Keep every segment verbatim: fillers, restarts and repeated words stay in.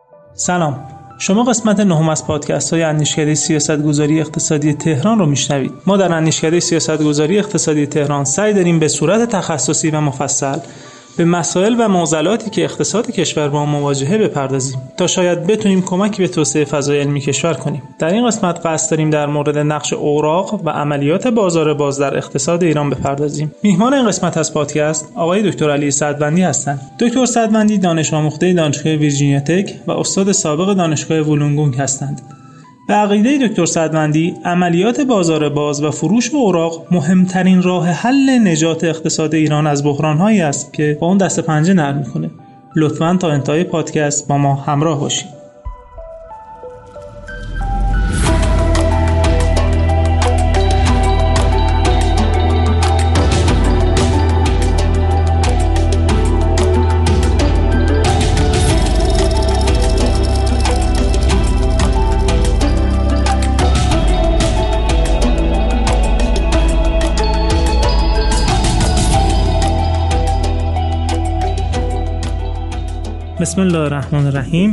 سلام، شما قسمت نهم از پادکست های اندیشکده سیاستگذاری اقتصادی تهران رو میشنوید. ما در اندیشکده سیاستگذاری اقتصادی تهران سعی داریم به صورت تخصصی و مفصل به مسائل و معضلاتی که اقتصاد کشور با مواجهه بپردازیم تا شاید بتونیم کمکی به توسعه فضای علمی کشور کنیم. در این قسمت قصد داریم در مورد نقش اوراق و عملیات بازار باز در اقتصاد ایران بپردازیم. میهمان این قسمت از پادکست آقای دکتر علی سعدوندی هستند. دکتر سعدوندی دانش آموخته دانشگاه ویرجینیا تک و استاد سابق دانشگاه وولونگونگ هستند. به عقیده دکتر سعدوندی، عملیات بازار باز و فروش اوراق مهمترین راه حل نجات اقتصاد ایران از بحران‌هایی است که با اون دست پنجه نرم می‌کنه. لطفاً تا انتهای پادکست با ما همراه باشید. بسم الله الرحمن الرحیم.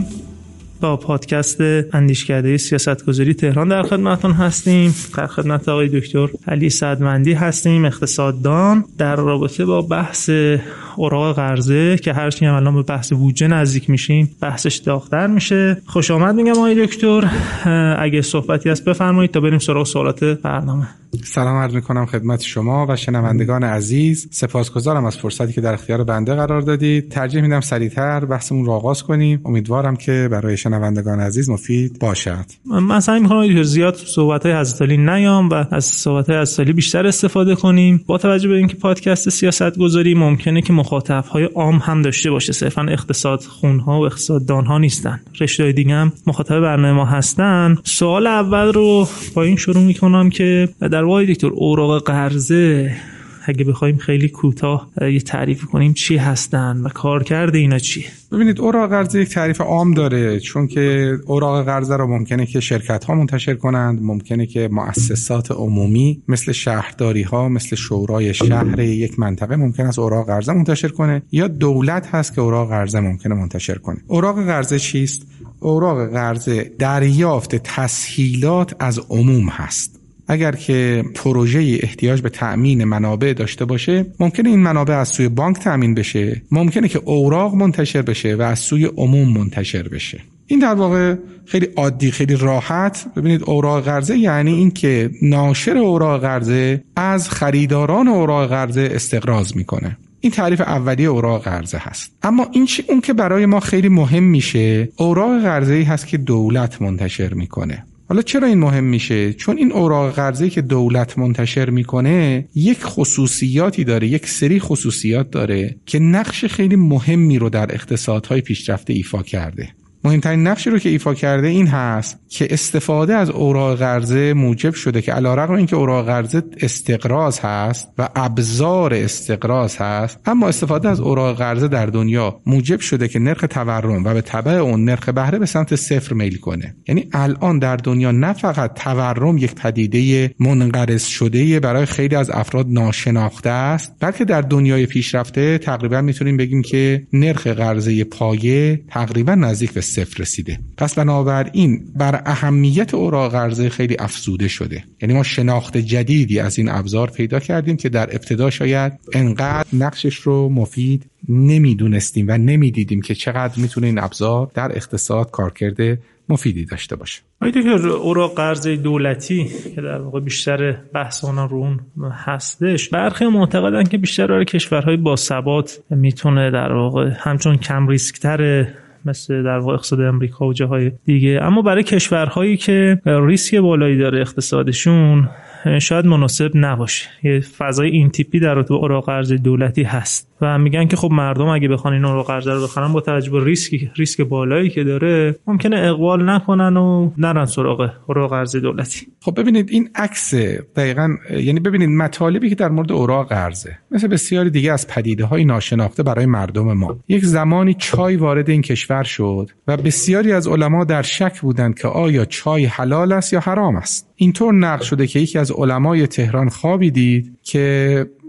با پادکست اندیشکده سیاستگذاری تهران در خدمتتون هستیم. در خدمت آقای دکتر علی سعدوندی هستیم، اقتصاددان، در رابطه با بحث اوراق قرضه که هر چی هم الان به بحث بودجه نزدیک میشیم بحثش داغ‌تر میشه. خوش آمد میگم آقای دکتر. اگه صحبتی هست بفرمایید تا بریم سراغ سوالات برنامه. سلام عرض میکنم خدمت شما و شنوندگان عزیز. سپاسگزارم از فرصتی که در اختیار بنده قرار دادید. ترجیح میدم سریعتر بحثمون رو آغاز کنیم. امیدوارم که برای شنوندگان عزیز مفید باشد. من سعی میکنم زیاد صحبت‌های حضرت علی نیام و از صحبت‌های حضرت علی بیشتر استفاده کنیم. با توجه به اینکه پادکست سیاستگذاری ممکنه که مخاطب‌های عام هم داشته باشه، صرفاً اقتصاد خونها و اقتصاددان‌ها نیستن، رشته‌های دیگه هم مخاطب برنامه ما هستن. سوال اول رو با این شروع میکنم که در واقع دکتر اوراق قرضه اگه بخوایم خیلی کوتاه یه تعریف کنیم چی هستن و کارکرد اینا چیه؟ ببینید، اوراق قرضه یک تعریف عام داره، چون که اوراق قرضه رو ممکنه که شرکت‌ها منتشر کنند، ممکنه که مؤسسات عمومی مثل شهرداری‌ها، مثل شورای شهر یک منطقه ممکن است اوراق قرضه منتشر کنه، یا دولت هست که اوراق قرضه ممکنه منتشر کنه. اوراق قرضه چیست؟ اوراق قرضه دریافت تسهیلات از عموم هست. اگر که پروژه احتیاج به تأمین منابع داشته باشه، ممکنه این منابع از سوی بانک تأمین بشه، ممکنه که اوراق منتشر بشه و از سوی عموم منتشر بشه. این در واقع خیلی عادی، خیلی راحت. ببینید، اوراق قرضه یعنی این که ناشر اوراق قرضه از خریداران اوراق قرضه استقراض میکنه. این تعریف اولیه اوراق قرضه هست. اما این چی اون که برای ما خیلی مهم میشه، اوراق قرضه‌ای هست که دولت منتشر میکنه. حالا چرا این مهم میشه؟ چون این اوراق قرضه‌ای که دولت منتشر میکنه یک خصوصیاتی داره، یک سری خصوصیات داره که نقش خیلی مهمی رو در اقتصادهای پیشرفته ایفا کرده. مهمترین نقشی رو که ایفا کرده این هست که استفاده از اوراق قرضه موجب شده که علیرغم اینکه اوراق قرضه استقراض هست و ابزار استقراض هست، اما استفاده از اوراق قرضه در دنیا موجب شده که نرخ تورم و به تبع اون نرخ بهره به سمت صفر میل کنه. یعنی الان در دنیا نه فقط تورم یک پدیده منقرض شده برای خیلی از افراد ناشناخته است، بلکه در دنیای پیشرفته تقریبا میتونیم بگیم که نرخ قرضه پایه تقریبا نزدیک به صفر رسیده. پس بنابراین بر اهمیت اوراق قرضه خیلی افزوده شده. یعنی ما شناخت جدیدی از این ابزار پیدا کردیم که در ابتدا شاید انقدر نقشش رو مفید نمیدونستیم و نمیدیدیم که چقدر میتونه این ابزار در اقتصاد کارکرد مفیدی داشته باشه. آیده که اوراق قرضه دولتی که در واقع بیشتر بحث اون رو اون هستش، برخی معتقدن که بیشتر برای کشورهای با ثبات میتونه در واقع همچون کم ریسک تره، مثل در واقع اقتصاد امریکا و جاهای دیگه، اما برای کشورهایی که ریسک بالایی داره اقتصادشون شاید مناسب نباشه. یه فضای این تیپی در رابطه با اوراق قرضه دولتی هست و میگن که خب مردم اگه بخوان این اوراق قرضه رو بخرن با توجه به ریسک ریسک بالایی که داره ممکنه اقبال نکنن و نرن سراغ اوراق قرضه دولتی. خب ببینید، این عکس دقیقاً، یعنی ببینید مطالبی که در مورد اوراق قرضه مثل بسیاری دیگه از پدیده‌های ناشناخته برای مردم ما. یک زمانی چای وارد این کشور شد و بسیاری از علما در شک بودند که آیا چای حلال است یا حرام است. اینطور نقل شده که یکی از علمای تهران خوابی دید که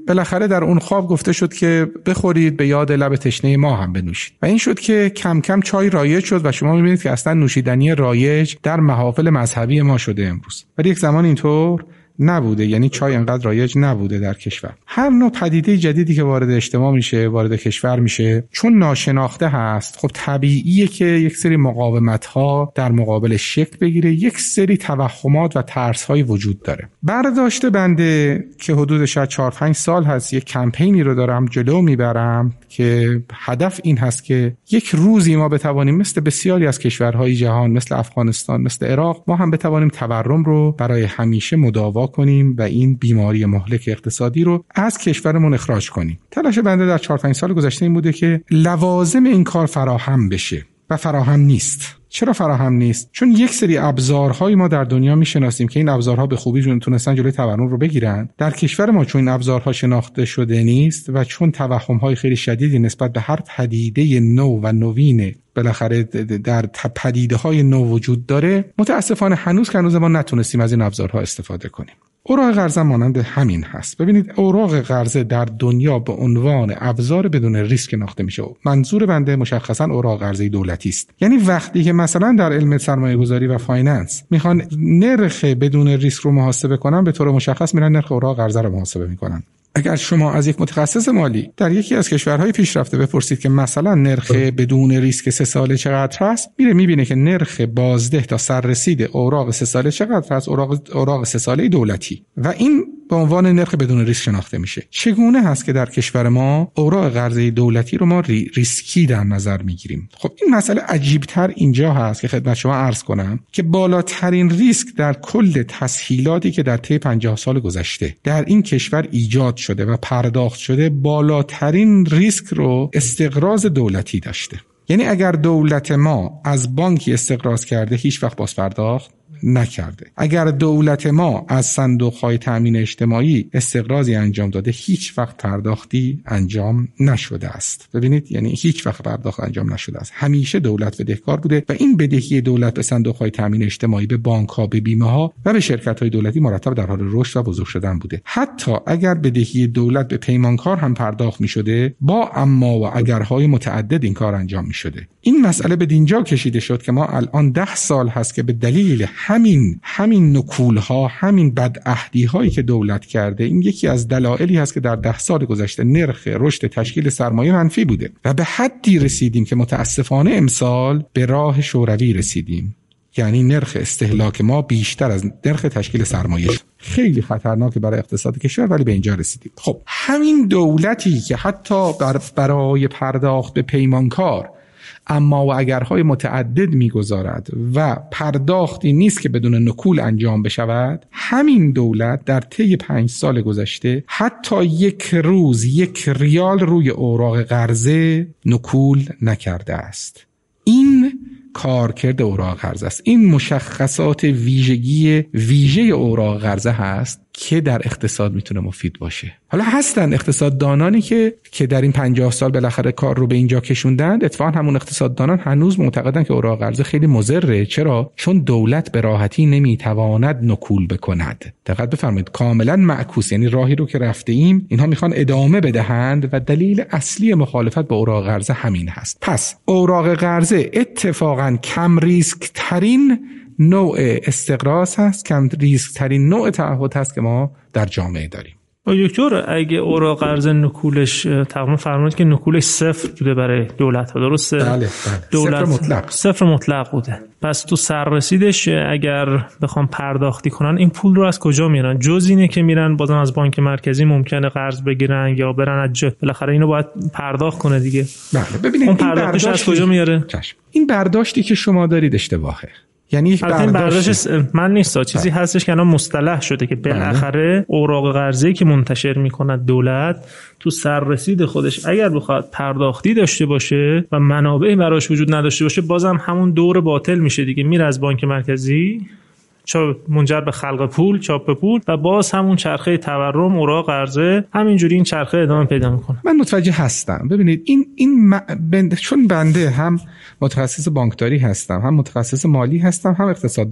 بالاخره در اون خواب گفته شد که بخورید به یاد لب تشنه ما هم بنوشید و این شد که کم کم چای رایج شد و شما می‌بینید که اصلا نوشیدنی رایج در محافل مذهبی ما شده امروز، ولی یک زمان اینطور نبوده. یعنی چای انقدر رایج نبوده در کشور. هر نوع پدیده جدیدی که وارد اجتماع میشه، وارد کشور میشه، چون ناشناخته هست، خب طبیعیه که یک سری مقاومت‌ها در مقابل شکل بگیره، یک سری توهمات و ترس‌های وجود داره. برداشت بنده که حدود شاید چهار پنج سال هست یک کمپینی رو دارم جلو میبرم که هدف این هست که یک روزی ما بتوانیم مثل بسیاری از کشورهای جهان، مثل افغانستان، مثل عراق، ما هم بتوانیم تورم رو برای همیشه مداوا کنیم و این بیماری مهلک اقتصادی رو از کشورمون اخراج کنیم. تلاش بنده در چهار پنج سال گذشته این بوده که لوازم این کار فراهم بشه و فراهم نیست. چرا فراهم نیست؟ چون یک سری ابزارهای ما در دنیا میشناسیم که این ابزارها به خوبی تونستن جلوی تورم رو بگیرن. در کشور ما چون این ابزارها شناخته شده نیست و چون توهم‌های خیلی شدیدی نسبت به هر پدیده نو و نوین بالاخره در پدیده‌های نو وجود داره، متاسفانه هنوز که هنوز ما نتونستیم از این ابزارها استفاده کنیم. اوراق قرضه مانند همین هست. ببینید اوراق قرضه در دنیا به عنوان ابزار بدون ریسک شناخته میشه. منظور بنده مشخصا اوراق قرضه دولتی است. یعنی وقتی که مثلا در علم سرمایه‌گذاری و فایننس میخوان نرخ بدون ریسک رو محاسبه کنن، به طور مشخص میرن نرخ اوراق قرضه رو محاسبه میکنن. اگر شما از یک متخصص مالی در یکی از کشورهای پیشرفته بپرسید که مثلا نرخ بدون ریسک سه ساله چقدر هست، میره میبینه که نرخ بازده تا سررسید اوراق سه ساله چقدر هست، اوراق اوراق سه ساله دولتی، و این به عنوان نرخ بدون ریسک شناخته میشه. چگونه هست که در کشور ما اوراق قرضه دولتی رو ما ری ریسکی در نظر میگیریم؟ خب این مسئله عجیبتر اینجا هست که خدمت شما عرض کنم که بالاترین ریسک در کل تسهیلاتی که در طی پنجاه سال گذشته در این کشور ایجاد شده و پرداخت شده، بالاترین ریسک رو استقراض دولتی داشته. یعنی اگر دولت ما از بانکی استقراض کرده هیچ وقت باز پرداخت نکرده. اگر دولت ما از صندوق‌های تأمین اجتماعی استقراضی انجام داده، هیچ وقت پرداختی انجام نشده است. ببینید، یعنی هیچ وقت پرداخت انجام نشده است. همیشه دولت بدهکار بوده و این بدهی دولت به صندوق‌های تأمین اجتماعی، به بانک‌ها، به بیمه‌ها و به شرکت‌های دولتی مرتب در حال رشد و بزرگ شدن بوده. حتی اگر بدهی دولت به پیمانکار هم پرداخت می‌شده، با اما و اگرهای متعدد این کار انجام می‌شده. این مسئله به دینجا کشیده شد که ما الان ده سال هست که به دلیل همین همین نکول‌ها، همین بدعهدی‌هایی که دولت کرده، این یکی از دلایلی هست که در ده سال گذشته نرخ رشد تشکیل سرمایه منفی بوده و به حدی رسیدیم که متاسفانه امسال به راه شوروی رسیدیم. یعنی نرخ استهلاک ما بیشتر از نرخ تشکیل سرمایه. خیلی خطرناکه برای اقتصاد کشور، ولی به اینجا رسیدیم. خب همین دولتی که حتی بر برای پرداخت به پیمانکار اما و اگرهای متعدد میگذارد و پرداختی نیست که بدون نکول انجام بشود، همین دولت در طی پنج سال گذشته حتی یک روز یک ریال روی اوراق قرضه نکول نکرده است. این کارکرد اوراق قرضه است. این مشخصات ویژگی ویژه اوراق قرضه هست که در اقتصاد میتونه مفید باشه. حالا هستن اقتصاددانانی که که در این پنجاه سال بالاخره کار رو به اینجا کشوندن. اتفاقا همون اقتصاددانان هنوز معتقدن که اوراق قرضه خیلی مضره. چرا؟ چون دولت به راحتی نمیتواند نکول بکند. دقت بفرمایید، کاملا معکوس. یعنی راهی رو که رفته ایم اینها میخوان ادامه بدهند و دلیل اصلی مخالفت با اوراق قرضه همین هست. پس اوراق قرضه اتفاقا کم ریسک ترین نوع استقراض هست، کم ریسک ترین نوع تعهد هست که ما در جامعه داریم. دکتر، اگه اوراق قرضه نکولش تقریبا فرمودید که نکولش صفر بوده برای دولت ها، درسته؟ بله بله. دولت صفر مطلق. صفر مطلق بوده. پس تو سررسیدش اگر بخوام پرداختی کنن این پول رو از کجا میارن؟ جز اینه که میرن بازم از بانک مرکزی ممکنه قرض بگیرن یا برن از جا، بالاخره اینو باید پرداخت کنه دیگه. بله ببینید، اون پرداختش از کجا میاره؟ چشم. این برداشتی که شما دارید اشتباهه. یعنی یک برداشت, برداشت من نیست، چیزی هستش که الان مصطلح شده که بالاخره اوراق قرضه‌ای که منتشر میکنه دولت تو سررسید خودش اگر بخواد پرداختی داشته باشه و منابعی براش وجود نداشته باشه، بازم همون دور باطل میشه دیگه. میره از بانک مرکزی، چاپ منجر به خلق پول، چاپ پول، و باز همون چرخه تورم، اوراق قرضه، همینجوری این چرخه ادامه پیدا میکنه. من متوجه هستم. ببینید این این م... بند... چون بنده هم متخصص بانکداری هستم، هم متخصص مالی هستم، هم اقتصاددانم.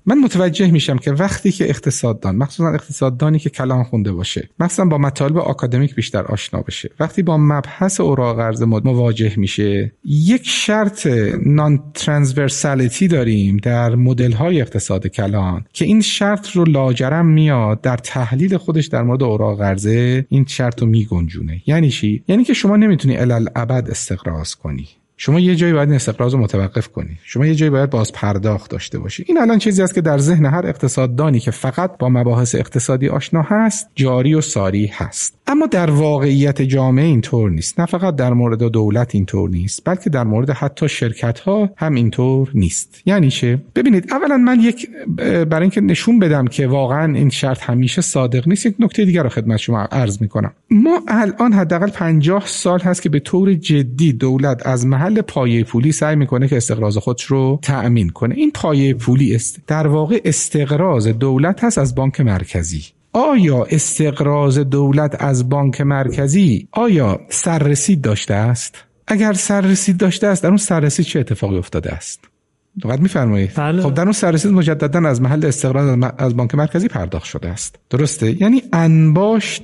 من متوجه میشم که وقتی که اقتصاددان، مخصوصا اقتصاددانی که کلان خونده باشه، مثلا با مطالب آکادمیک بیشتر آشنا بشه، وقتی با مبحث اوراق قرض مواجه میشه، یک شرط نان ترانسورسالیتی داریم در مدل‌های اقتصاد کلان که این شرط رو لاجرم میاد در تحلیل خودش در مورد اوراق قرضه این شرط رو میگنجونه. یعنی چی؟ یعنی که شما نمیتونی الالابد استقراض کنی. شما یه جایی باید این استقراض رو متوقف کنی. شما یه جایی باید باز پرداخت داشته باشی. این الان چیزی است که در ذهن هر اقتصاددانی که فقط با مباحث اقتصادی آشنا هست جاری و ساری هست. اما در واقعیت جامعه اینطور نیست. نه فقط در مورد دولت اینطور نیست، بلکه در مورد حتی شرکت‌ها هم اینطور نیست. یعنی چه؟ ببینید، اولا من یک برای اینکه نشون بدم که واقعا این شرط همیشه صادق نیست، یک نکته دیگر رو خدمت شما عرض می‌کنم. ما الان حداقل پنجاه سال هست که به طور جدی دولت از محل پایه پولی سعی میکنه که استقراض خودش رو تأمین کنه. این پایه پولی است در واقع استقراض دولت هست از بانک مرکزی. آیا استقراض دولت از بانک مرکزی آیا سررسید داشته است؟ اگر سررسید داشته است، در اون سررسید چه اتفاقی افتاده است؟ دقت می‌فرمایید؟ خب در اون سررسید مجددا از محل استقراض از بانک مرکزی پرداخت شده است. درسته؟ یعنی انباشت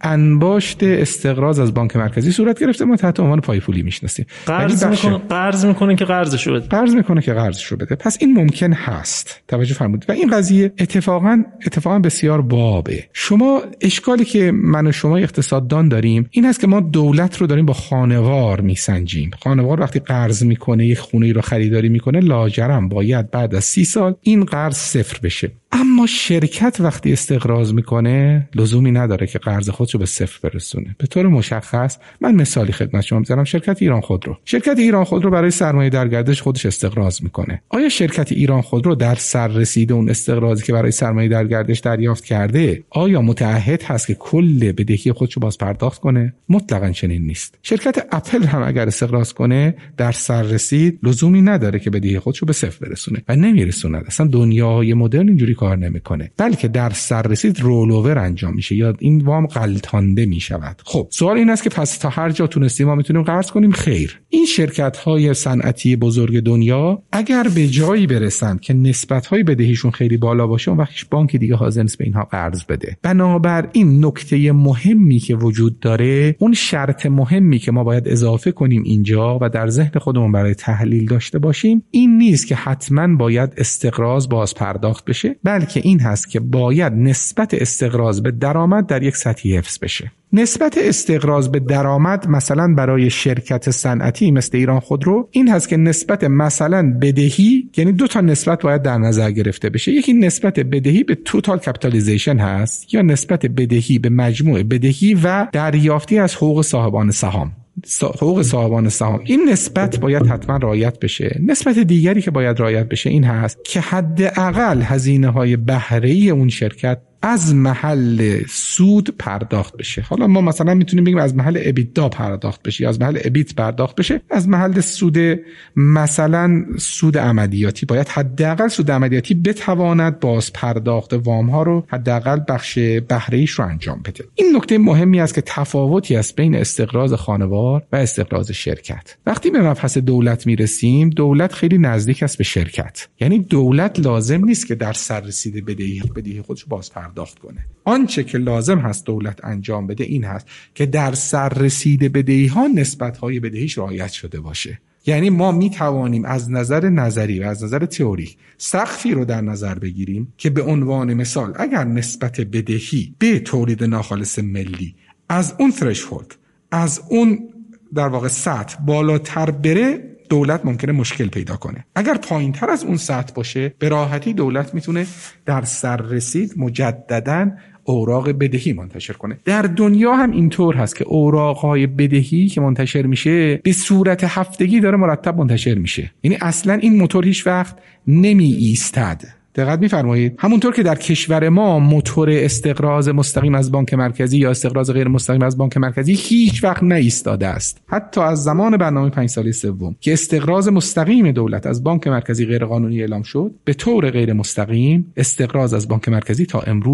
انباشت استقراض از بانک مرکزی صورت گرفته، ما تحت عنوان پای پولی میشناسیم. قرض میکنه قرض میکنه که قرضشو بده. قرض میکنه که قرضشو بده. پس این ممکن هست. توجه فرمودید. و این قضیه اتفاقا اتفاقا بسیار بابه. شما اشکالی که من و شما اقتصاددان داریم این است که ما دولت رو داریم با خانوار میسنجیم. خانوار وقتی قرض میکنه، یک خونه رو خریداری میکنه، لاجرم باید بعد از سی سال این قرض صفر بشه. اما شرکت وقتی استقراض میکنه لزومی نداره که قرض خودشو به صفر برسونه. به طور مشخص من مثالی خدمت شما میذارم. شرکت ایران خودرو شرکت ایران خودرو برای سرمایه در گردش خودش استقراض میکنه. آیا شرکت ایران خودرو در سر رسیده اون استقراضی که برای سرمایه در گردش دریافت کرده آیا متعهد هست که کل بدهی خودشو باز پرداخت کنه؟ مطلقاً چنین نیست. شرکت اپل هم اگر استقراض کنه در سر رسید لزومی نداره که بدهی خودشو به صفر برسونه و نمیرسونه. اصلا دنیای مدرن اینجوری کار نمیکنه، بلکه در سررسید رولوور انجام میشه یا این وام غلطانده میشود. خب سوال این است که پس تا هر جا تونستیم ما میتونیم قرض کنیم؟ خیر. این شرکت های صنعتی بزرگ دنیا اگر به جایی برسن که نسبت های بدهیشون خیلی بالا باشه، اون وقتش بانک دیگه حاضر نیست به اینها قرض بده. بنابراین نکته مهمی که وجود داره، اون شرط مهمی که ما باید اضافه کنیم اینجا و در ذهن خودمون برای تحلیل داشته باشیم این نیست که حتما باید استقراض باز پرداخت بشه، بلکه این هست که باید نسبت استقراض به درآمد در یک سطحی حفظ بشه. نسبت استقراض به درآمد مثلا برای شرکت صنعتی مثل ایران خودرو این هست که نسبت مثلا بدهی، یعنی دو تا نسبت باید در نظر گرفته بشه. یکی نسبت بدهی به توتال کپیتالیزیشن هست یا نسبت بدهی به مجموع بدهی و دریافتی از حقوق صاحبان سهام. حقوق صاحبان سهام این نسبت باید حتما رعایت بشه. نسبت دیگری که باید رعایت بشه این هست که حداقل هزینه‌های بهره‌ای اون شرکت از محل سود پرداخت بشه. حالا ما مثلا میتونیم بگیم از محل ابیدا پرداخت بشه یا از محل ابیت پرداخت بشه. از محل سود مثلا سود عملیاتی باید حداقل سود عملیاتی بتواند باز پرداخت وام ها رو حداقل بخش بهره ایش رو انجام بده. این نکته مهمی است که تفاوتی است بین استقراض خانوار و استقراض شرکت. وقتی به مبحث دولت میرسیم، دولت خیلی نزدیک است به شرکت. یعنی دولت لازم نیست که در سررسید بدهی بدهی خودش باز پرداخت کنه. آنچه که لازم هست دولت انجام بده این هست که در سررسید بدهی ها نسبت های بدهیش رعایت شده باشه. یعنی ما می توانیم از نظر نظری و از نظر تئوری سقفی رو در نظر بگیریم که به عنوان مثال اگر نسبت بدهی به تولید ناخالص ملی از اون threshold، از اون در واقع سطح بالاتر بره، دولت ممکنه مشکل پیدا کنه. اگر پایین تر از اون سطح باشه، به راحتی دولت میتونه در سررسید مجدداً اوراق بدهی منتشر کنه. در دنیا هم اینطور هست که اوراقهای بدهی که منتشر میشه به صورت هفتگی داره مرتب منتشر میشه. یعنی اصلا این موتور هیچ وقت نمی ایستد. دقت می‌فرمایید؟ همونطور که در کشور ما موتور استقراض مستقیم از بانک مرکزی یا استقراض غیر مستقیم از بانک مرکزی هیچ وقت نایستاده است. حتی از زمان برنامه پنج ساله سوم که استقراض مستقیم دولت از بانک مرکزی غیر قانونی اعلام شد، به طور غیر مستقیم استقراض از بانک مرکزی تا امروز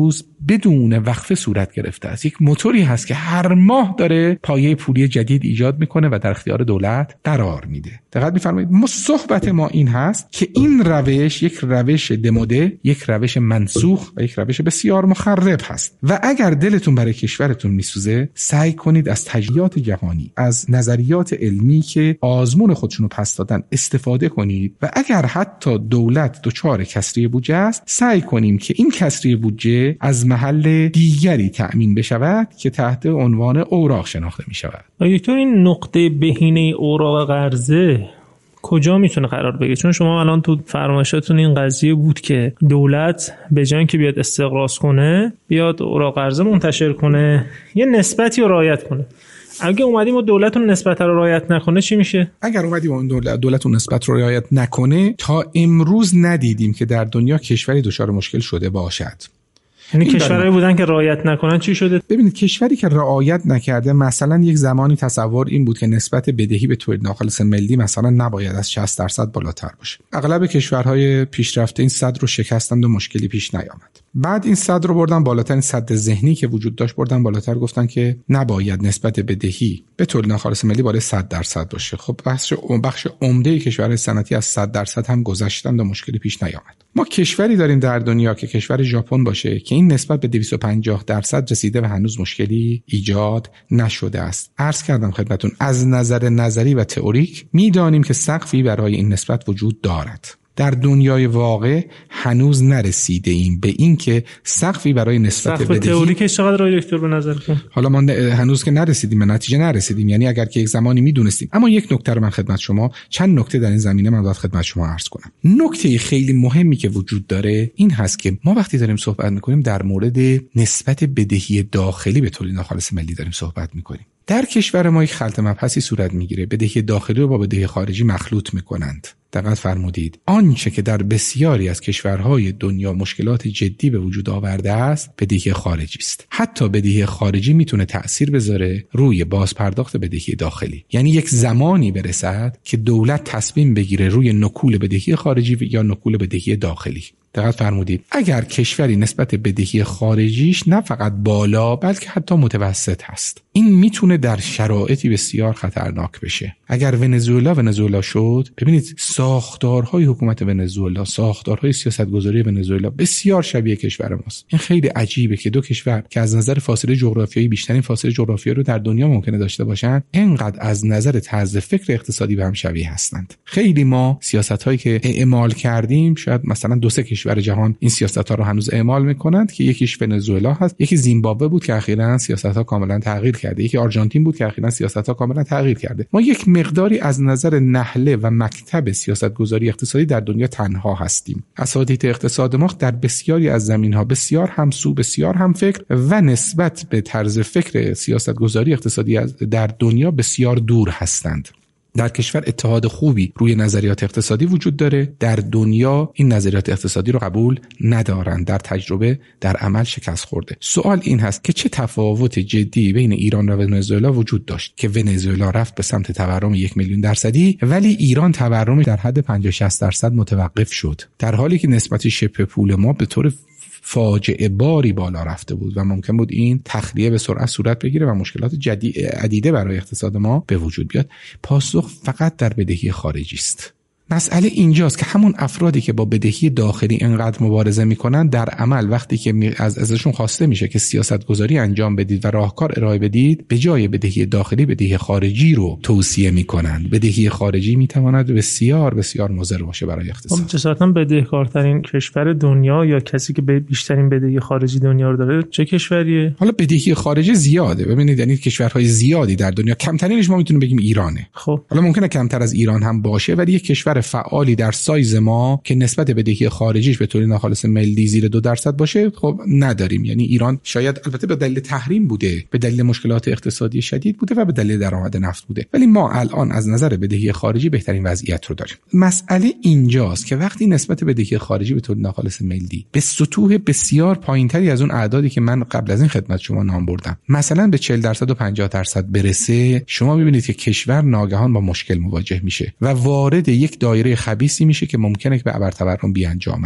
بدون وقفه صورت گرفته است. یک موتوری هست که هر ماه داره پایه پولی جدید ایجاد میکنه و در اختیار دولت قرار میده. دقت میفرمایید. ما صحبت ما این هست که این روش یک روش دموده، یک روش منسوخ و یک روش بسیار مخرب هست و اگر دلتون برای کشورتون میسوزه سعی کنید از تجربیات جهانی، از نظریات علمی که آزمون خودشونو پس دادن استفاده کنید و اگر حتی دولت دچار کسری بودجه است سعی کنیم که این کسری بودجه از محل دیگری تأمین بشود که تحت عنوان اوراق شناخته می شود. دکتر این نقطه بهینه اوراق قرضه کجا میتونه قرار بگیره؟ چون شما الان تو فرمایشاتون این قضیه بود که دولت به جای اینکه بیاد استقراض کنه بیاد اوراق قرضه منتشر کنه، یه نسبتی رو رعایت کنه. اگه اومدیم و دولت اون نسبت رو رعایت نکنه چی میشه؟ اگر اومدیم و دولت دولت اون نسبت رو رعایت نکنه، تا امروز ندیدیم که در دنیا کشوری دچار مشکل شده باشد. یعنی کشورهایی بودن که رعایت نکنن چی شده؟ ببینید کشوری که رعایت نکرده، مثلا یک زمانی تصور این بود که نسبت بدهی به تولید ناخالص ملی مثلا نباید از شصت درصد بالاتر باشه. اغلب کشورهای پیشرفته این صد رو شکستند و مشکلی پیش نیامد. بعد این صد رو بردن بالاتر، این صد ذهنی که وجود داشت بردن بالاتر، گفتن که نباید نسبت بدهی به تولید ناخالص ملی بالای صد درصد باشه. خب بخش بخش عمده کشورهای صنعتی از صد درصد هم گذشتند و مشکلی پیش نیامد. ما کشوری داریم در دنیا که کشور ژاپن باشه که این نسبت به دویست و پنجاه درصد رسیده و هنوز مشکلی ایجاد نشده است. عرض کردم خدمتون از نظر نظری و تئوریک میدانیم که سقفی برای این نسبت وجود دارد. در دنیای واقع هنوز نرسیده ایم به این که سقفی برای نسبت بدهی. سقف تئوریکش چقدر رای دکتر به نظر کن؟ حالا ما هنوز که نرسیدیم به نتیجه نرسیدیم، یعنی اگر که یک زمانی میدونستیم. اما یک نکته رو من خدمت شما، چند نکته در این زمینه من باید خدمت شما عرض کنم. نکته خیلی مهمی که وجود داره این هست که ما وقتی داریم صحبت میکنیم در مورد نسبت بدهی داخلی به تولید ناخالص ملی داریم صحبت میکنیم. در کشور ما یک خلط مبحثی صورت میگیره، بدهی داخلی رو با بدهی خارجی مخلوط میکنند. دقت فرمودید. آنچه که در بسیاری از کشورهای دنیا مشکلات جدی به وجود آورده است بدهی خارجی است. حتی بدهی خارجی میتونه تأثیر بذاره روی بازپرداخت بدهی داخلی. یعنی یک زمانی برسد که دولت تصمیم بگیره روی نکول بدهی خارجی یا نکول بدهی داخلی. دقت فرمودید. اگر کشوری نسبت بدهی خارجیش نه فقط بالا بلکه حتی متوسط هست، این میتونه در شرایطی بسیار خطرناک بشه. اگر ونزوئلا ونزوئلا شد، ببینید ساختارهای حکومت ونزوئلا، ساختارهای سیاستگذاری ونزوئلا بسیار شبیه کشور ماست. این خیلی عجیبه که دو کشور که از نظر فاصله جغرافیایی بیشترین فاصله جغرافیایی رو در دنیا ممکنه داشته باشند، اینقدر از نظر طرز فکر اقتصادی به هم شبیه هستند. خیلی ما سیاست‌هایی که اعمال کردیم، شاید مثلا دو سه کشور جهان این سیاست‌ها رو هنوز اعمال می‌کنند که یکیش ونزوئلا هست، یکی زیمبابوه بود که اخیراً سیاست‌ها کاملاً تغییر کرده، یکی آرژانتین بود که اخیراً سیاست‌ها کاملاً تغییر کرده. ما یک مقداری از نظر نحله و مکتب سیاستگذاری اقتصادی در دنیا تنها هستیم. اساتید اقتصاد ما در بسیاری از زمین‌ها بسیار همسو، بسیار هم فکر و نسبت به طرز فکر سیاستگذاری اقتصادی در دنیا بسیار دور هستند. در کشور اتحاد خوبی روی نظریات اقتصادی وجود داره، در دنیا این نظریات اقتصادی رو قبول ندارن، در تجربه در عمل شکست خورده. سوال این هست که چه تفاوت جدی بین ایران و ونزوئلا وجود داشت که ونزوئلا رفت به سمت تورم یک میلیون درصدی ولی ایران تورمش در حد پنجاه شصت درصد متوقف شد، در حالی که نسبت شبه پول ما به طور فاجعه باری بالا رفته بود و ممکن بود این تخلیه به سرعت صورت بگیره و مشکلات جدی عدیده برای اقتصاد ما به وجود بیاد. پاسخ فقط در بدهی خارجی است. مسئله اینجاست که همون افرادی که با بدهی داخلی انقدر مبارزه میکنن، در عمل وقتی که از ازشون خواسته میشه که سیاست گذاری انجام بدید و راهکار ارائه بدید، به جای بدهی داخلی بدهی خارجی رو توصیه میکنن. بدهی خارجی میتواند بسیار بسیار مضر باشه برای اقتصاد. جسارتاً بدهکارترین کشور دنیا یا کسی که بیشترین بدهی خارجی دنیا رو داره چه کشوریه؟ حالا بدهی خارجی زیاده. ببینید یعنی کشورهای زیادی در دنیا، کمترینش ما میتونیم بگیم ایرانه. خب حالا ممکنه کمتر از ایران هم باشه، ولی یک کشور فعالی در سایز ما که نسبت بدهی خارجیش به تولید ناخالص ملی زیر دو درصد باشه خب نداریم. یعنی ایران شاید البته به دلیل تحریم بوده، به دلیل مشکلات اقتصادی شدید بوده و به دلیل درآمد نفت بوده، ولی ما الان از نظر بدهی خارجی بهترین وضعیت رو داریم. مسئله اینجاست که وقتی نسبت بدهی خارجی به تولید ناخالص ملی به سطوح بسیار پایینتری از اون اعدادی که من قبل از این خدمت شما نام بردم، مثلا به چهل درصد و پنجاه درصد برسه، شما می‌بینید که کشور ناگهان با مشکل مواجه میشه و وارد یک دایره خبیثی میشه که ممکنه که به ابرتورم بیانجامد.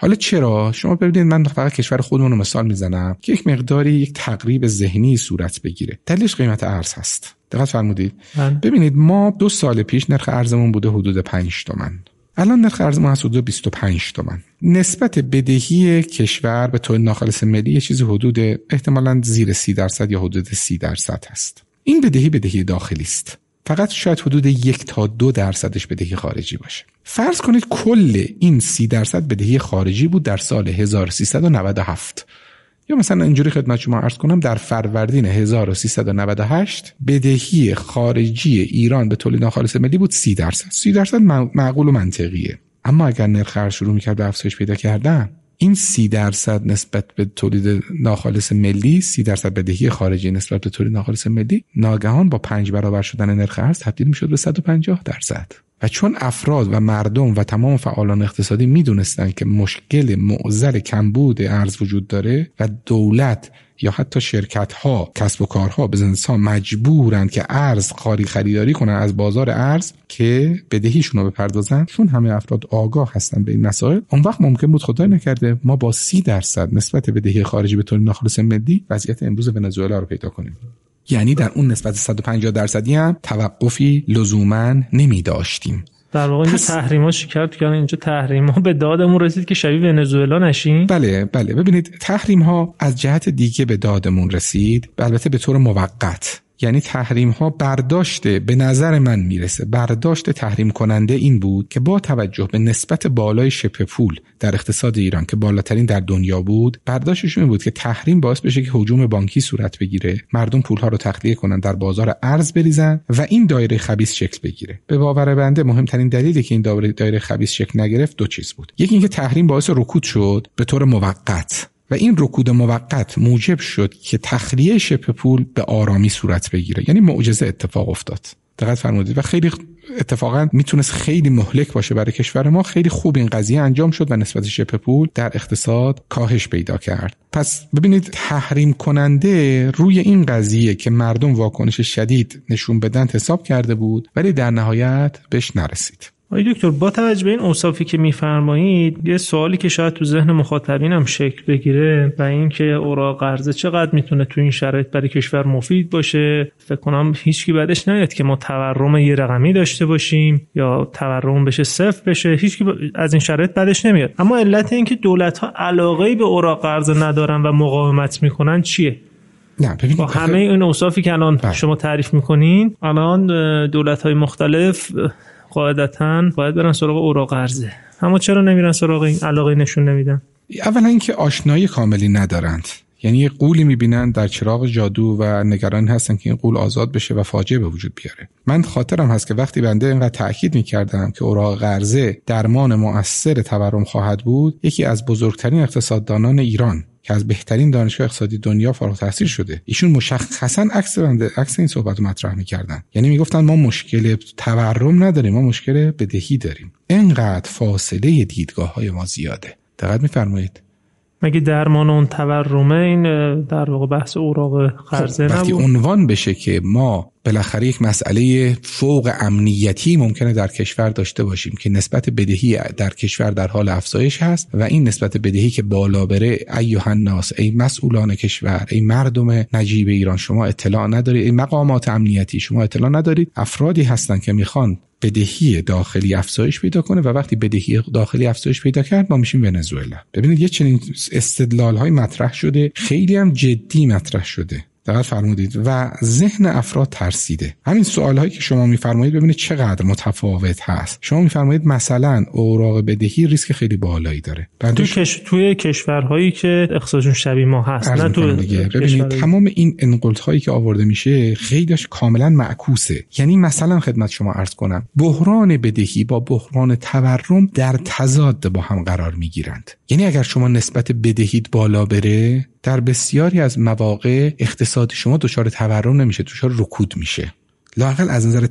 حالا چرا؟ شما ببینید من فقط کشور خودمون رو مثال میزنم که یک مقداری یک تقریب ذهنی صورت بگیره. دلیلش قیمت ارز هست. دقت فرمودید؟ ببینید ما دو سال پیش نرخ ارزمون بوده حدود پنج تومن. الان نرخ ارزمون هست حدود بیست و پنج تومن. نسبت بدهی کشور به تولید ناخالص ملی یه چیزی حدود احتمالاً زیر سی درصد یا حدود سی درصد هست. این بدهی بدهی داخلی است. فقط شاید حدود یک تا دو درصدش بدهی خارجی باشه. فرض کنید کل این سی درصد بدهی خارجی بود در سال هزار و سیصد و نود و هفت. یا مثلا اینجوری خدمت شما عرض کنم در فروردین هزار و سیصد و نود و هشت بدهی خارجی ایران به تولید ناخالص ملی بود سی درصد. سی درصد معقول و منطقیه. اما اگر نرخ ارز شروع می‌کرد به افزایش پیدا کردن، این سی درصد نسبت به تولید ناخالص ملی، سی درصد بدهی خارجی نسبت به تولید ناخالص ملی، ناگهان با پنج برابر شدن نرخ ارز تبدیل میشد به صد و پنجاه درصد. و چون افراد و مردم و تمام فعالان اقتصادی میدونستن که مشکل معضل کمبود ارز وجود داره و دولت یا حتی شرکت‌ها، کسب و کارها، بزنس‌ها مجبورند که ارز قاری خریداری کنن از بازار ارز که بدهیشون رو بپردازن، چون همه افراد آگاه هستن به این مسائل، اون وقت ممکن بود خدای نکرده ما با سی درصد نسبت بدهی خارجی به تولید ناخالص ملی وضعیت امروز ونزوئلا رو پیدا کنیم. یعنی در اون نسبت صد و پنجاه درصدی هم توقفی لزوماً نمی داشتیم. در واقع اینجا تحریما شکر کردن، اینجا تحریما به دادمون رسید که شبیه ونزوئلا نشیم. بله بله ببینید تحریم ها از جهت دیگه به دادمون رسید، البته به طور موقت. یعنی تحریم ها برداشته به نظر من میرسه برداشت تحریم کننده این بود که با توجه به نسبت بالای شبه پول در اقتصاد ایران که بالاترین در دنیا بود، برداشتش این بود که تحریم باعث بشه که هجوم بانکی صورت بگیره، مردم پولها رو تخلیه کنن، در بازار ارز بریزن و این دایره خبیث شکل بگیره. به باور بنده مهمترین دلیلی که این دایره دایره خبیث شکل نگرفت دو چیز بود. یکی اینکه تحریم باعث رکود شد به طور موقت و این رکود موقت موجب شد که تخلیه شبه پول به آرامی صورت بگیره. یعنی معجزه اتفاق افتاد. دقت فرمودید و خیلی اتفاقا میتونست خیلی مهلک باشه برای کشور ما. خیلی خوب این قضیه انجام شد و نسبت شبه پول در اقتصاد کاهش پیدا کرد. پس ببینید تحریم کننده روی این قضیه که مردم واکنش شدید نشون بدن حساب کرده بود ولی در نهایت بهش نرسید. آقای دکتر، با توجه به این اوصافی که میفرمایید، یه سوالی که شاید تو ذهن مخاطبین هم شکل بگیره و این که اوراق قرضه چقدر میتونه تو این شرایط برای کشور مفید باشه. فکر کنم هیچکی بعدش نیاد که ما تورم یه رقمی داشته باشیم یا تورم بشه صفر بشه، هیچکی از این شرایط بعدش نمیاد. اما علت این که دولت‌ها علاقه‌ای به اوراق قرضه ندارن و مقاومت میکنن چیه؟ نه ببینید با همه این اوصافی که الان بله. شما تعریف میکنین، الان دولت‌های مختلف قاعدتاً باید برن سراغ اوراق قرضه، اما چرا نمیرن سراغ این؟ علاقه نشون نمیدن. اولا اینکه آشنایی کاملی ندارند، یعنی یه قولی میبینن در چراغ جادو و نگران هستن که این قول آزاد بشه و فاجعه به وجود بیاره. من خاطرم هست که وقتی بنده اینقدر تأکید میکردم که اوراق قرضه درمان مؤثر تورم خواهد بود، یکی از بزرگترین اقتصاددانان ایران که از بهترین دانشگاه اقتصادی دنیا فارغ التحصیل شده، ایشون مشخصا عکس بنده عکس این صحبت رو مطرح می‌کردن. یعنی میگفتن ما مشکل تورم نداریم، ما مشکل بدهی داریم. اینقدر فاصله دیدگاه‌های ما زیاده. دقت می‌فرمایید؟ مگه درمان اون تورمه این در واقع بحث اوراق قرضه خب وقتی عنوان بشه که ما بالاخره یک مسئله فوق امنیتی ممکنه در کشور داشته باشیم که نسبت بدهی در کشور در حال افزایش هست و این نسبت بدهی که بالا بره، ایها الناس، ای مسئولان کشور، ای مردم نجیب ایران، شما اطلاع ندارید، ای مقامات امنیتی شما اطلاع ندارید، افرادی هستن که میخوان بدهی داخلی افزایش پیدا کنه و وقتی بدهی داخلی افزایش پیدا کرد ما میشیم ونزوئلا. ببینید یه چنین استدلال‌های مطرح شده، خیلی هم جدی مطرح شده. دقت فرمودید و ذهن افراد ترسیده. همین سوال‌هایی که شما می‌فرمایید ببینید چقدر متفاوت هست. شما می‌فرمایید مثلا اوراق بدهی ریسک خیلی بالایی داره. توی کش... توی کشورهایی که اقتصادشون شبیه ما هست، نه تو ببینید تمام این انقلاب‌هایی که آورده میشه خیلیش کاملا معکوسه. یعنی مثلا خدمت شما عرض کنم بحران بدهی با بحران تورم در تضاد با هم قرار می‌گیرند. یعنی اگر شما نسبت بدهیت بالا بره، در بسیاری از مواقع اقتصاد شما دچار تورم نمیشه، دچار رکود میشه. لااقل از نظر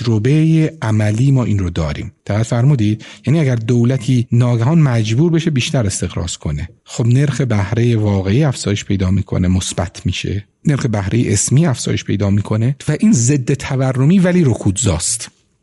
تجربه عملی ما این رو داریم. دقت فرمودید؟ یعنی اگر دولتی ناگهان مجبور بشه بیشتر استخراج کنه، خب نرخ بهره واقعی افزایش پیدا میکنه، مثبت میشه. نرخ بهره اسمی افزایش پیدا میکنه و این ضد تورمی ولی رکودزاست.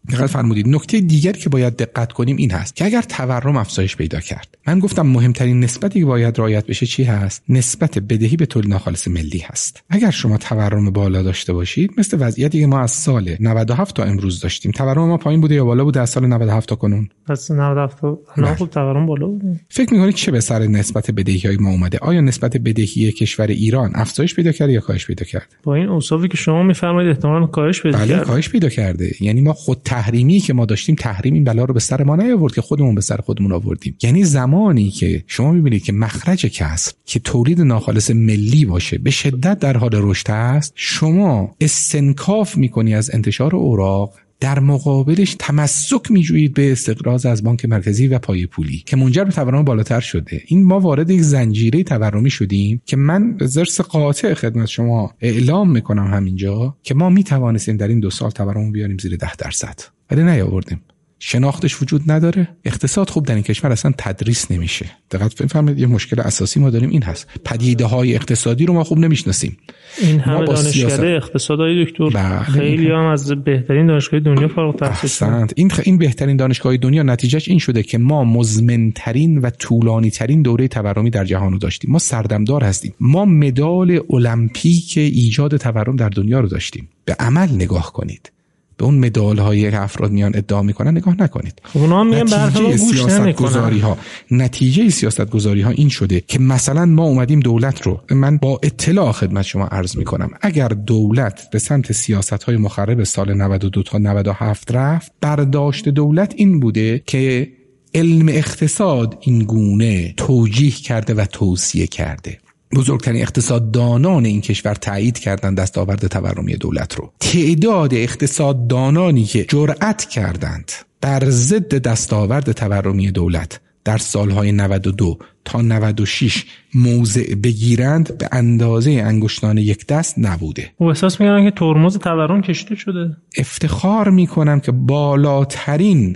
دقت فرمودید. نکته دیگری که باید دقت کنیم این هست که اگر تورم افزایش پیدا کرد، من گفتم مهمترین نسبتی که باید رعایت بشه چی هست؟ نسبت بدهی به تولید ناخالص ملی هست. اگر شما تورم بالا داشته باشید، مثل وضعیتی که ما از سال نود و هفت تا امروز داشتیم، تورم ما پایین بوده یا بالا بوده از سال نود و هفت تا کنون؟ از نود و هفت تا الان خب تورم بالا بوده. فکر می‌کنید چه به سر نسبت بدهی‌های ما اومده؟ آیا نسبت بدهی کشور ایران افزایش پیدا کرده یا کاهش پیدا کرده؟ با این اوصافی که شما می‌فرمایید احتمالاً کاهش پیدا کرده. بله کاهش پیدا کرده. یعنی ما خود تحریمی که ما داشتیم، تحریم این بلا رو به سر ما نیاورد که خودمون به سر خودمون آوردیم. یعنی زمانی که شما می‌بینید که مخرج کسب که تولید ناخالص ملی باشه به شدت در حال رشد است، شما استنکاف می‌کنی از انتشار اوراق، در مقابلش تمسک می‌جویید به استقراض از بانک مرکزی و پای پولی که منجر به تورم بالاتر شده. این ما وارد یک زنجیره تورمی شدیم که من ضرس قاطع خدمت شما اعلام میکنم همینجا که ما میتوانستیم در این دو سال تورم بیاریم زیر ده درصد، ولی نیاوردیم. شناختش وجود نداره. اقتصاد خوب در این کشور اصلا تدریس نمیشه. دقت بفرمایید، یه مشکل اساسی ما داریم این هست، پدیده‌های اقتصادی رو ما خوب نمیشناسیم. این همه دانشکده اقتصادی دکتر بله خیلی هم از بهترین دانشگاه دنیا فارغ التحصیل هستند. این این بهترین دانشگاه دنیا نتیجهش این شده که ما مزمن‌ترین و طولانی‌ترین دوره تورمی در جهان رو داشتیم. ما سردمدار هستیم. ما مدال المپیک ایجاد تورم در دنیا رو داشتیم. به عمل نگاه کنید. به اون مدال هایی که افراد میان ادعا میکنن نگاه نکنید. اونا میگن برای سیاست گذاری ها، نتیجه سیاست گذاری ها این شده که مثلا ما اومدیم دولت رو، من با اطلاع خدمت شما عرض میکنم، اگر دولت به سمت سیاست های مخرب سال نود و دو تا نود و هفت رفت، برداشت دولت این بوده که علم اقتصاد این گونه توجیه کرده و توصیه کرده. بزرگترین اقتصاددانان این کشور تایید کردند دستاورد تورمی دولت رو. تعداد اقتصاددانانی که جرأت کردند بر ضد دستاورد تورمی دولت در سالهای نود و دو تا نود و شش موضع بگیرند به اندازه انگشتان یک دست نبوده. و احساس می‌کنن که ترمز تورم کشیده شده. افتخار می‌کنم که بالاترین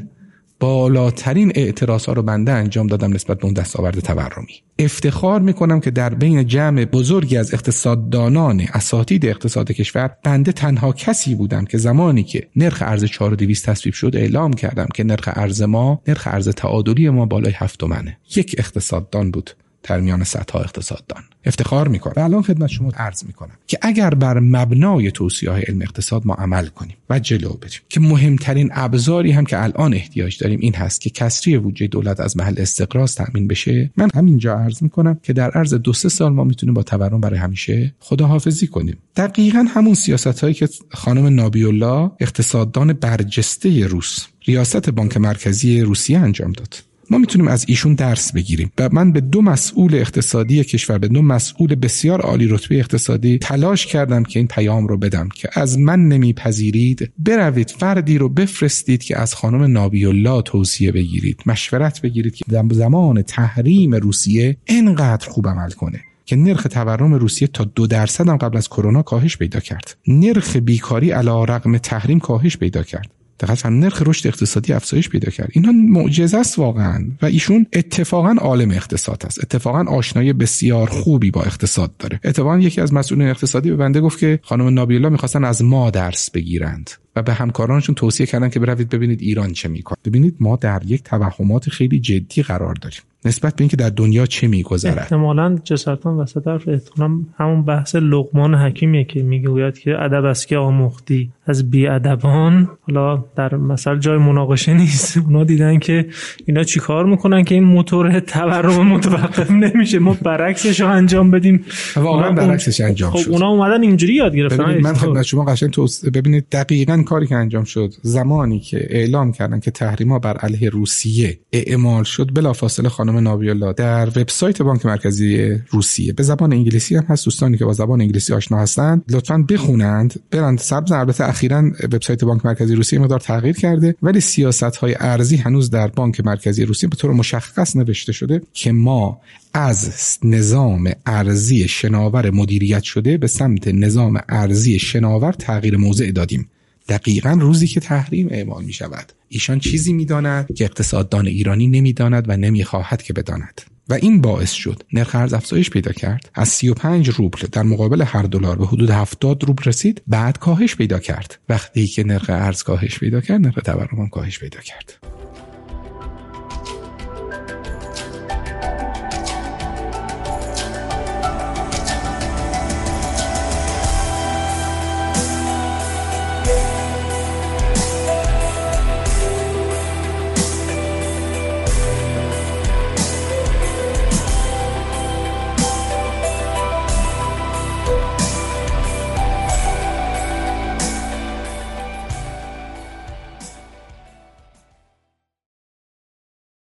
بالاترین اعتراض‌ها رو بنده انجام دادم نسبت به اون دستاورد تورمی. افتخار میکنم که در بین جمع بزرگی از اقتصاددانان اساتید اقتصاد کشور بنده تنها کسی بودم که زمانی که نرخ ارز چهار و دویست تصویب شد اعلام کردم که نرخ ارز ما، نرخ ارز تعادلی ما بالای هفت تومنه. یک اقتصاددان بود در میان صدها اقتصاددان. افتخار میکنم. و الان خدمت شما عرض میکنم که اگر بر مبنای توصیه‌های علم اقتصاد ما عمل کنیم و جلو بریم، که مهمترین ابزاری هم که الان احتیاج داریم این هست که کسری بودجه دولت از محل استقراض تامین بشه، من همینجا عرض میکنم که در عرض دو سه سال ما میتونیم با تورم برای همیشه خداحافظی کنیم. دقیقاً همون سیاستایی که خانم نابی‌الله، اقتصاددان برجسته روس، ریاست بانک مرکزی روسیه انجام داد. ما میتونیم از ایشون درس بگیریم. و من به دو مسئول اقتصادی کشور، به دو مسئول بسیار عالی رتبه اقتصادی تلاش کردم که این پیام رو بدم که از من نمیپذیرید، بروید فردی رو بفرستید که از خانم نابی‌الله توصیه بگیرید، مشورت بگیرید که در زمان تحریم روسیه اینقدر خوب عمل کنه که نرخ تورم روسیه تا دو درصد هم قبل از کرونا کاهش پیدا کرد. نرخ بیکاری علیرغم تحریم کاهش پیدا کرد. دقیقاً نرخ رشد اقتصادی افزایش پیدا کرد. اینا معجزه است واقعاً. و ایشون اتفاقاً عالم اقتصاد است. اتفاقاً آشنایی بسیار خوبی با اقتصاد داره. اتفاقاً یکی از مسئولین اقتصادی به بنده گفت که خانم نابی‌الله می‌خواستن از ما درس بگیرند و به همکارانشون توصیه کردن که بروید ببینید ایران چه می‌کنه. ببینید ما در یک توهمات خیلی جدی قرار داریم نسبت به اینکه در دنیا چه می‌گذرد. احتمالاً جسارتاً وسط حرف احتمالاً همون بحث لقمان حکیمیه که میگوید که ادب است که آموختی از بی‌ادبان. حالا در مثل جای مناقشه نیست. اونا دیدن که اینا چیکار میکنن که این موتور تورم متوقف نمیشه، ما برعکسش رو انجام بدیم. واقعا برعکسش انجام شد. خب اونا اومدن اینجوری یاد گرفتن. من خدمت شما قشنگ تو ببینید دقیقاً کاری که انجام شد زمانی که اعلام کردن که تحریم‌ها بر علیه روسیه اعمال شد، بلافاصله خانم نابی‌الله در وبسایت بانک مرکزی روسیه به زبان انگلیسی هم هست، دوستانی که با زبان انگلیسی آشنا هستند لطفاً بخونند، برند سبز. البته اخیراً وبسایت بانک مرکزی روسیه مقدار تغییر کرده، ولی سیاست‌های ارزی هنوز در بانک مرکزی روسیه به طور مشخص نوشته شده که ما از نظام ارزی شناور مدیریت شده به سمت نظام ارزی شناور تغییر موضع دادیم. دقیقاً روزی که تحریم اعمال می شود. ایشان چیزی می داند که اقتصاددان ایرانی نمی داند و نمی خواهد که بداند و این باعث شد نرخ ارز افزایش پیدا کرد. از سی و پنج روبل در مقابل هر دلار به حدود هفتاد روبل رسید، بعد کاهش پیدا کرد. وقتی که نرخ ارز کاهش پیدا کرد، نرخ تورم هم کاهش پیدا کرد.